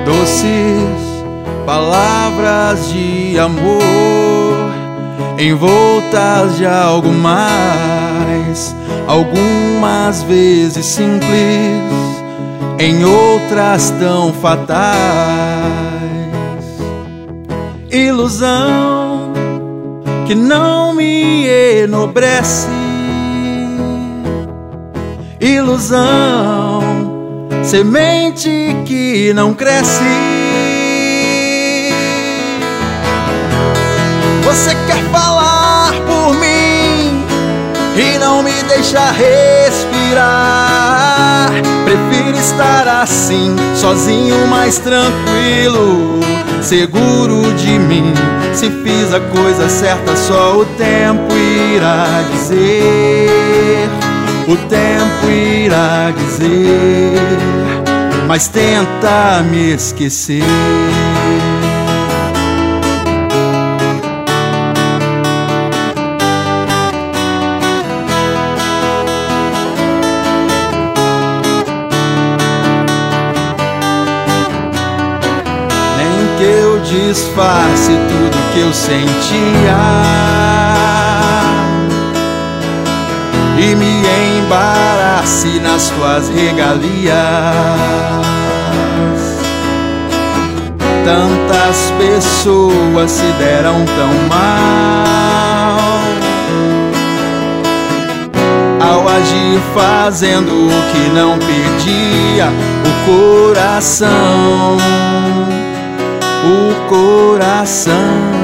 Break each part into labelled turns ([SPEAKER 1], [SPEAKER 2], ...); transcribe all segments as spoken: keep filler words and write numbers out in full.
[SPEAKER 1] Doces palavras de amor, envoltas de algo mais, algumas vezes simples, em outras tão fatais. Ilusão que não me enobrece, ilusão, semente que não cresce. Você quer falar por mim e não me deixa respirar. Prefiro estar assim, sozinho, mais tranquilo, seguro de mim. Se fiz a coisa certa, só o tempo irá dizer. O tempo irá dizer, mas tenta me esquecer. Nem que eu disfarce tudo que eu sentia e me embarace nas tuas regalias. Tantas pessoas se deram tão mal ao agir fazendo o que não pedia o coração, o coração.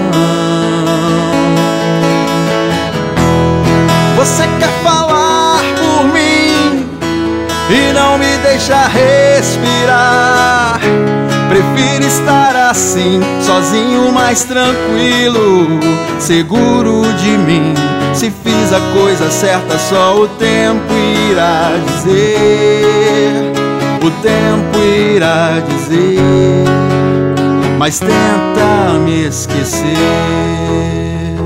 [SPEAKER 1] Você quer falar por mim e não me deixa respirar. Prefiro estar assim, sozinho, mais tranquilo, seguro de mim. Se fiz a coisa certa, só o tempo irá dizer. O tempo irá dizer, mas tenta me esquecer.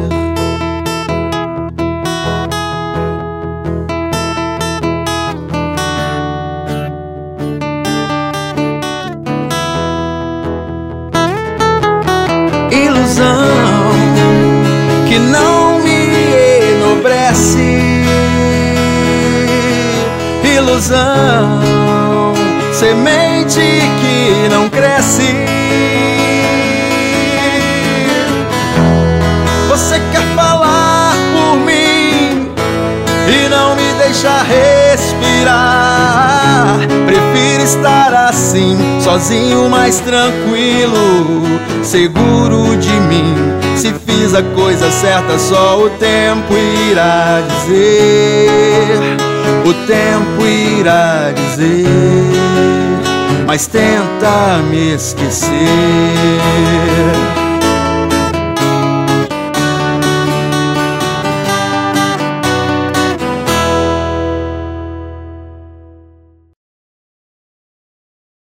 [SPEAKER 1] Ilusão que não me enobrece, ilusão, semente que não cresce. Você quer falar por mim e não me deixa respirar. Prefiro estar assim, sozinho, mais tranquilo, seguro de mim. Se fiz a coisa certa, só o tempo irá dizer. O tempo irá dizer, mas tenta me esquecer.